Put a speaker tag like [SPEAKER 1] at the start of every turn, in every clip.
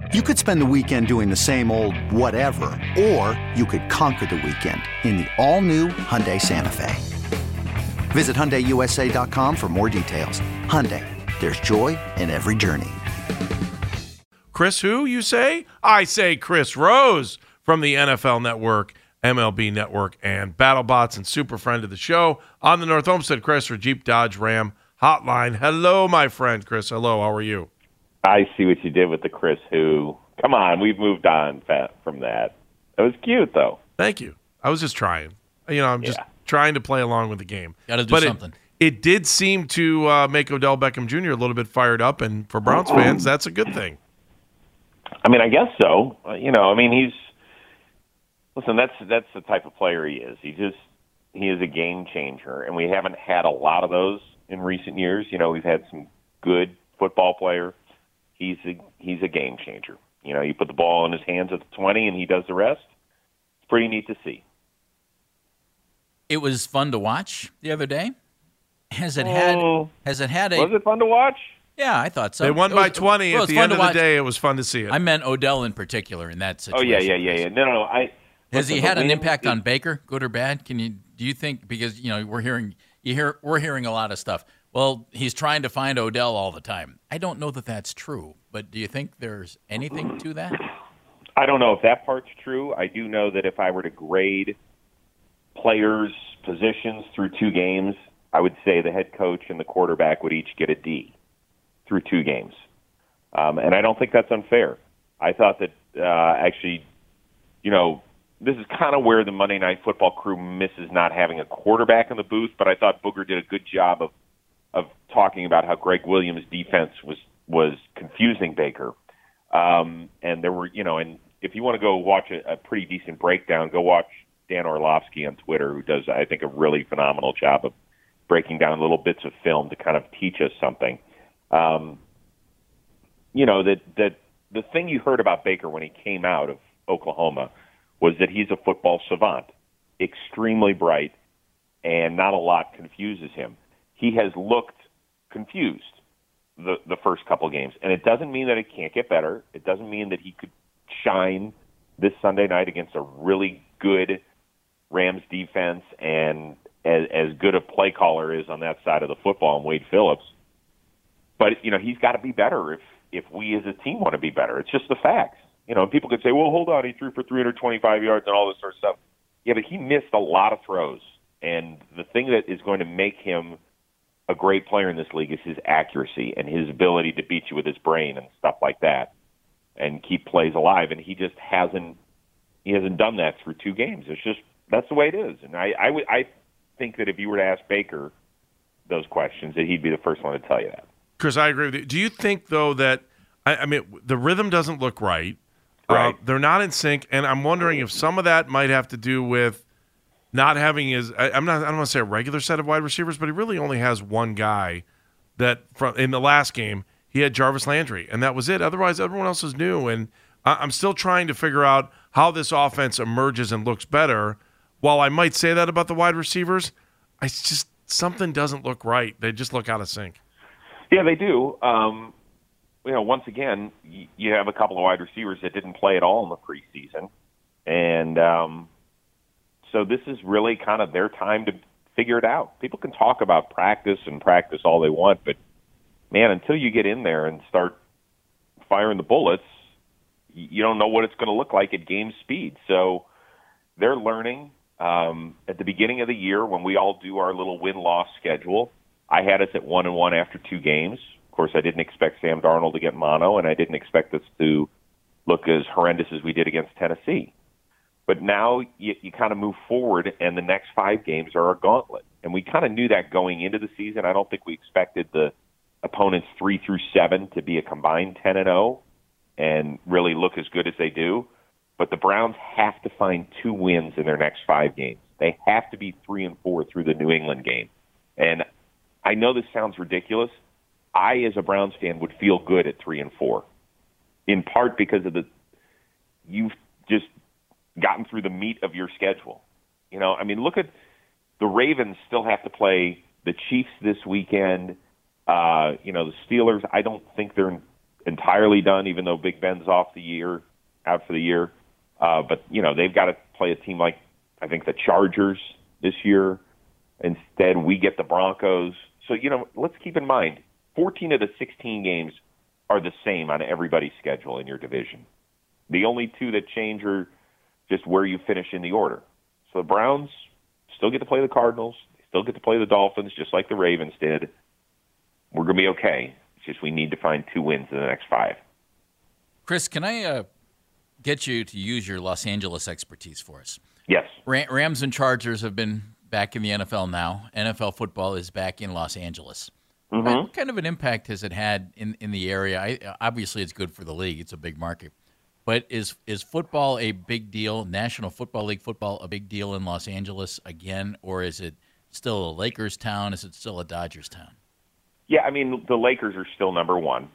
[SPEAKER 1] You could spend the weekend doing the same old whatever, or you could conquer the weekend in the all-new Hyundai Santa Fe. Visit HyundaiUSA.com for more details. Hyundai, there's joy in every journey.
[SPEAKER 2] Chris who, you say? I say Chris Rose from the NFL Network, MLB Network, and BattleBots, and super friend of the show on the North Olmsted Chrysler Jeep Dodge Ram Hotline. Hello, my friend. Chris, hello. How are you?
[SPEAKER 3] I see what you did with the Chris who. Come on, we've moved on from that. That was cute, though.
[SPEAKER 2] Thank you. I was just trying. I'm just trying to play along with the game.
[SPEAKER 4] Got to do something.
[SPEAKER 2] It did seem to make Odell Beckham Jr. a little bit fired up, and for Browns fans, that's a good thing.
[SPEAKER 3] I mean, I guess so. He's listen. That's the type of player he is. He is a game changer, and we haven't had a lot of those in recent years. We've had some good football players. He's a game changer. You put the ball in his hands at the 20, and he does the rest. It's pretty neat to see.
[SPEAKER 4] It was fun to watch the other day. Was it fun to watch?
[SPEAKER 2] Yeah, I thought so. They won by 20 at the end of the day. It was fun to see it.
[SPEAKER 4] I meant Odell in particular in that situation.
[SPEAKER 3] Oh yeah. No.
[SPEAKER 4] Has he had an impact on Baker, good or bad? Do you think, because we're hearing a lot of stuff. Well, he's trying to find Odell all the time. I don't know that that's true, but do you think there's anything to that?
[SPEAKER 3] I don't know if that part's true. I do know that if I were to grade players' positions through 2 games, I would say the head coach and the quarterback would each get a D through 2 games. And I don't think that's unfair. I thought that this is kind of where the Monday Night Football crew misses not having a quarterback in the booth, but I thought Booger did a good job of talking about how Greg Williams' defense was confusing Baker. And there were, and if you want to go watch a pretty decent breakdown, go watch Dan Orlovsky on Twitter, who does, I think, a really phenomenal job of breaking down little bits of film to kind of teach us something. That the thing you heard about Baker when he came out of Oklahoma was that he's a football savant, extremely bright, and not a lot confuses him. He has looked confused the first couple games, and it doesn't mean that it can't get better. It doesn't mean that he could shine this Sunday night against a really good Rams defense and as good a play caller is on that side of the football and Wade Phillips. But, he's got to be better if we as a team want to be better. It's just the facts. People could say, well, hold on, he threw for 325 yards and all this sort of stuff. Yeah, but he missed a lot of throws. And the thing that is going to make him a great player in this league is his accuracy and his ability to beat you with his brain and stuff like that and keep plays alive. And he just hasn't done that through 2 games. It's just, that's the way it is. And I think that if you were to ask Baker those questions, that he'd be the first one to tell you that.
[SPEAKER 2] Chris, I agree with you. Do you think, though, that the rhythm doesn't look right?
[SPEAKER 3] Right.
[SPEAKER 2] They're not in sync, and I'm wondering if some of that might have to do with not having I don't want to say a regular set of wide receivers, but he really only has one guy that in the last game he had Jarvis Landry, and that was it. Otherwise, everyone else is new, and I'm still trying to figure out how this offense emerges and looks better. While I might say that about the wide receivers, something doesn't look right. They just look out of sync.
[SPEAKER 3] Yeah, they do. Once again, you have a couple of wide receivers that didn't play at all in the preseason. And so this is really kind of their time to figure it out. People can talk about practice all they want, but, man, until you get in there and start firing the bullets, you don't know what it's going to look like at game speed. So they're learning. At the beginning of the year, when we all do our little win-loss schedule, I had us at 1-1 after 2 games. Of course, I didn't expect Sam Darnold to get mono, and I didn't expect us to look as horrendous as we did against Tennessee. But now you kind of move forward, and the next 5 games are a gauntlet. And we kind of knew that going into the season. I don't think we expected the opponents 3 through 7 to be a combined 10-0 and really look as good as they do. But the Browns have to find 2 wins in their next 5 games. They have to be 3-4 through the New England game. And I know this sounds ridiculous. I, as a Browns fan, would feel good at 3-4, in part because of you've just gotten through the meat of your schedule. Look at the Ravens still have to play the Chiefs this weekend. The Steelers, I don't think they're entirely done, even though Big Ben's out for the year. But, they've got to play a team like, I think, the Chargers this year. Instead, we get the Broncos. So, let's keep in mind, 14 of the 16 games are the same on everybody's schedule in your division. The only two that change are just where you finish in the order. So the Browns still get to play the Cardinals. They still get to play the Dolphins, just like the Ravens did. We're going to be okay. It's just we need to find 2 wins in the next 5.
[SPEAKER 4] Chris, can I get you to use your Los Angeles expertise for us?
[SPEAKER 3] Yes.
[SPEAKER 4] Rams and Chargers have been back in the NFL now. NFL football is back in Los Angeles.
[SPEAKER 3] Mm-hmm.
[SPEAKER 4] What kind of an impact has it had in the area? Obviously, it's good for the league. It's a big market. But is football a big deal, National Football League football a big deal in Los Angeles again, or is it still a Lakers town? Is it still a Dodgers town?
[SPEAKER 3] Yeah, I mean, the Lakers are still number one.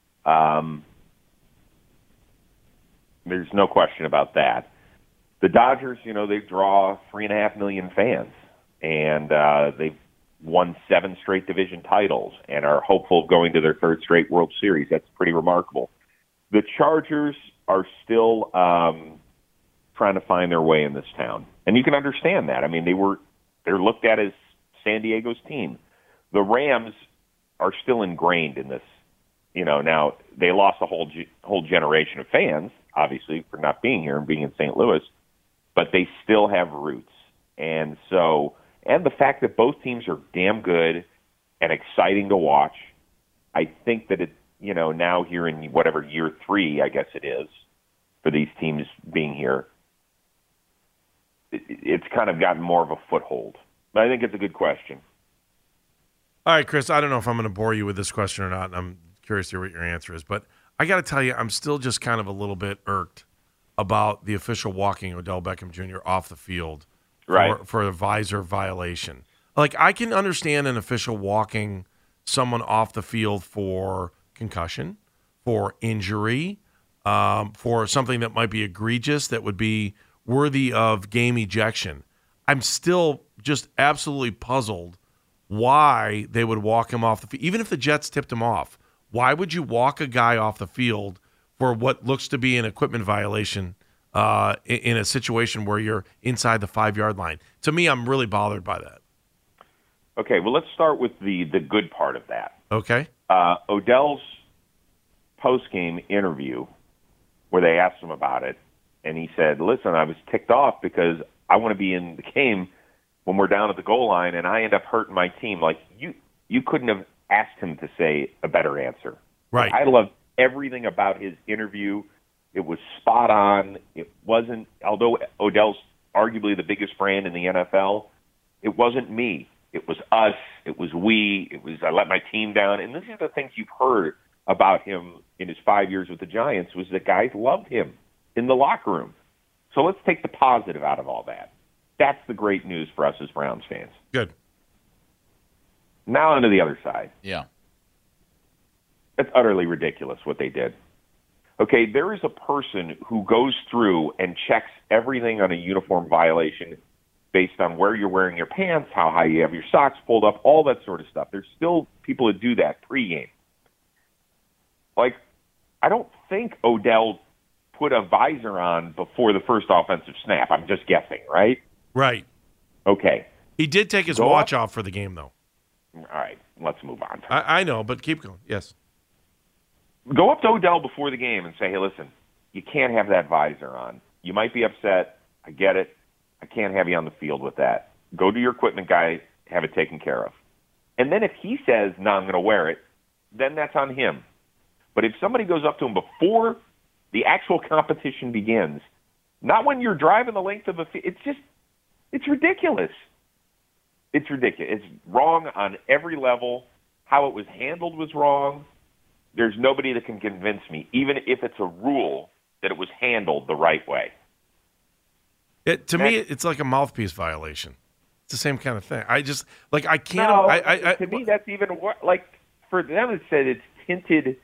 [SPEAKER 3] There's no question about that. The Dodgers, they draw 3.5 million fans, and they've won 7 straight division titles and are hopeful of going to their 3rd straight World Series. That's pretty remarkable. The Chargers are still trying to find their way in this town, and you can understand that. I mean, they're looked at as San Diego's team. The Rams are still ingrained in this. Now they lost a whole generation of fans, obviously, for not being here and being in St. Louis, but they still have roots. And the fact that both teams are damn good and exciting to watch, I think that now here in whatever year 3, I guess it is, for these teams being here, it's kind of gotten more of a foothold. But I think it's a good question.
[SPEAKER 2] All right, Chris, I don't know if I'm going to bore you with this question or not, and I'm curious to hear what your answer is. But I got to tell you, I'm still just kind of a little bit irked about the official walking Odell Beckham Jr. off the field for a visor violation. Like, I can understand an official walking someone off the field for concussion, for injury, for something that might be egregious that would be worthy of game ejection. I'm still just absolutely puzzled why they would walk him off the field. Even if the Jets tipped him off, why would you walk a guy off the field for what looks to be an equipment violation in a situation where you're inside the 5-yard line? To me, I'm really bothered by that.
[SPEAKER 3] Okay, well, let's start with the good part of that.
[SPEAKER 2] Okay.
[SPEAKER 3] Odell's post-game interview where they asked him about it, and he said, listen, I was ticked off because I want to be in the game when we're down at the goal line, and I end up hurting my team. Like, you couldn't have asked him to say a better answer.
[SPEAKER 2] Right.
[SPEAKER 3] I loved everything about his interview. It was spot on. It wasn't, although Odell's arguably the biggest brand in the NFL, it wasn't me. It was us. It was we. It was I let my team down. And this is the things you've heard about him in his 5 years with the Giants was that guys loved him in the locker room. So let's take the positive out of all that. That's the great news for us as Browns fans.
[SPEAKER 2] Good.
[SPEAKER 3] Now onto the other side.
[SPEAKER 4] Yeah.
[SPEAKER 3] It's utterly ridiculous what they did. Okay, there is a person who goes through and checks everything on a uniform violation based on where you're wearing your pants, how high you have your socks pulled up, all that sort of stuff. There's still people that do that pregame. Like, I don't think Odell put a visor on before the first offensive snap. I'm just guessing, right?
[SPEAKER 2] Right.
[SPEAKER 3] Okay.
[SPEAKER 2] He did take his watch off for the game, though.
[SPEAKER 3] All right, let's move on.
[SPEAKER 2] I know, but keep going. Yes.
[SPEAKER 3] Go up to Odell before the game and say, hey, listen, you can't have that visor on. You might be upset. I get it. I can't have you on the field with that. Go to your equipment guy, have it taken care of. And then if he says, no, I'm going to wear it, then that's on him. But if somebody goes up to him before the actual competition begins, not when you're driving the length of a field, it's ridiculous. It's ridiculous. It's wrong on every level. How it was handled was wrong. There's nobody that can convince me, even if it's a rule, that it was handled the right way.
[SPEAKER 2] To me, it's like a mouthpiece violation. It's the same kind of thing. I just, like, I can't.
[SPEAKER 3] No, to me, that's even worse. Like, for them, it said it's tinted.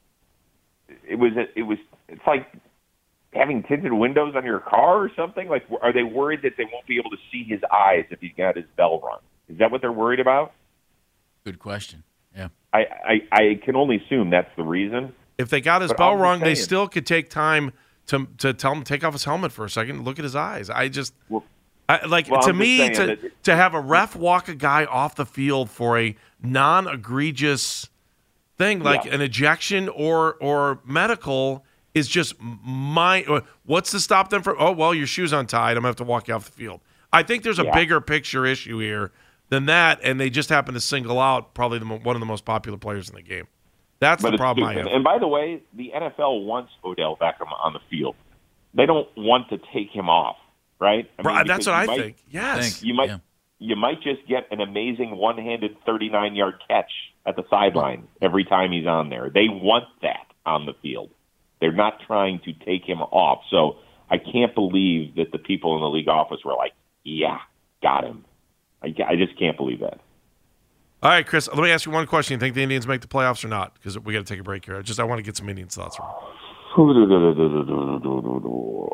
[SPEAKER 3] It's like having tinted windows on your car or something. Like, are they worried that they won't be able to see his eyes if he's got his bell rung? Is that what they're worried about?
[SPEAKER 4] Good question. Yeah.
[SPEAKER 3] I can only assume that's the reason.
[SPEAKER 2] If they got his
[SPEAKER 3] But
[SPEAKER 2] bell
[SPEAKER 3] I'm just
[SPEAKER 2] rung, they
[SPEAKER 3] saying.
[SPEAKER 2] still could take time to tell him to take off his helmet for a second and look at his eyes.
[SPEAKER 3] Well,
[SPEAKER 2] to
[SPEAKER 3] I'm
[SPEAKER 2] me,
[SPEAKER 3] just saying
[SPEAKER 2] to have a ref walk a guy off the field for a non-egregious thing like an ejection or medical is just what's to stop them from? Oh, well, your shoe's untied. I'm gonna have to walk you off the field. I think there's a bigger picture issue here than that, and they just happen to single out probably one of the most popular players in the game. That's the problem I have.
[SPEAKER 3] And by the way, the NFL wants Odell Beckham on the field. They don't want to take him off, right?
[SPEAKER 2] That's what I think. Yes.
[SPEAKER 3] You might just get an amazing one-handed 39-yard catch at the sideline every time he's on there. They want that on the field. They're not trying to take him off. So I can't believe that the people in the league office were like, yeah, got him. I just can't believe that.
[SPEAKER 2] All right, Chris, let me ask you one question. You think the Indians make the playoffs or not? Because we got to take a break here. I want to get some Indians thoughts from you.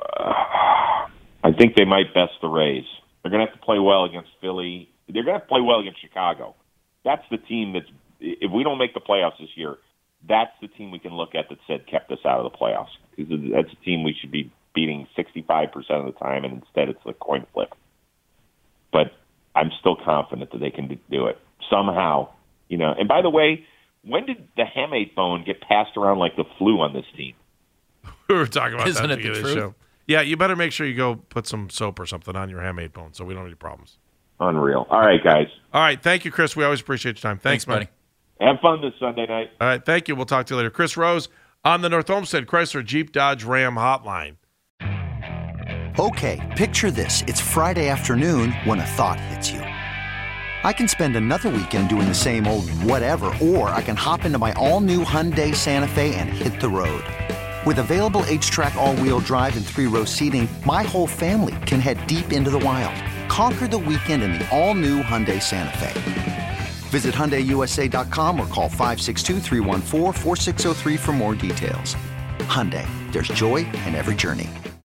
[SPEAKER 3] I think they might best the Rays. They're going to have to play well against Philly. They're going to have to play well against Chicago. That's the team that's, if we don't make the playoffs this year, that's the team we can look at that said kept us out of the playoffs. Because that's a team we should be beating 65% of the time, and instead it's a coin flip. But I'm still confident that they can do it somehow. And by the way, when did the hamate bone get passed around like the flu on this team?
[SPEAKER 2] We were talking about
[SPEAKER 4] Isn't
[SPEAKER 2] that
[SPEAKER 4] it the
[SPEAKER 2] at the
[SPEAKER 4] truth?
[SPEAKER 2] show. Yeah, you better make sure you go put some soap or something on your hamate bone so we don't have any problems.
[SPEAKER 3] Unreal. All right, guys.
[SPEAKER 2] All right, thank you, Chris. We always appreciate your time. Thanks,
[SPEAKER 4] buddy.
[SPEAKER 3] Have fun this Sunday night.
[SPEAKER 2] All right, thank you. We'll talk to you later. Chris Rose on the North Olmsted Chrysler Jeep Dodge Ram hotline.
[SPEAKER 1] Okay, picture this. It's Friday afternoon when a thought hits you. I can spend another weekend doing the same old whatever, or I can hop into my all-new Hyundai Santa Fe and hit the road. With available H-Track all-wheel drive and 3-row seating, my whole family can head deep into the wild. Conquer the weekend in the all-new Hyundai Santa Fe. Visit HyundaiUSA.com or call 562-314-4603 for more details. Hyundai, there's joy in every journey.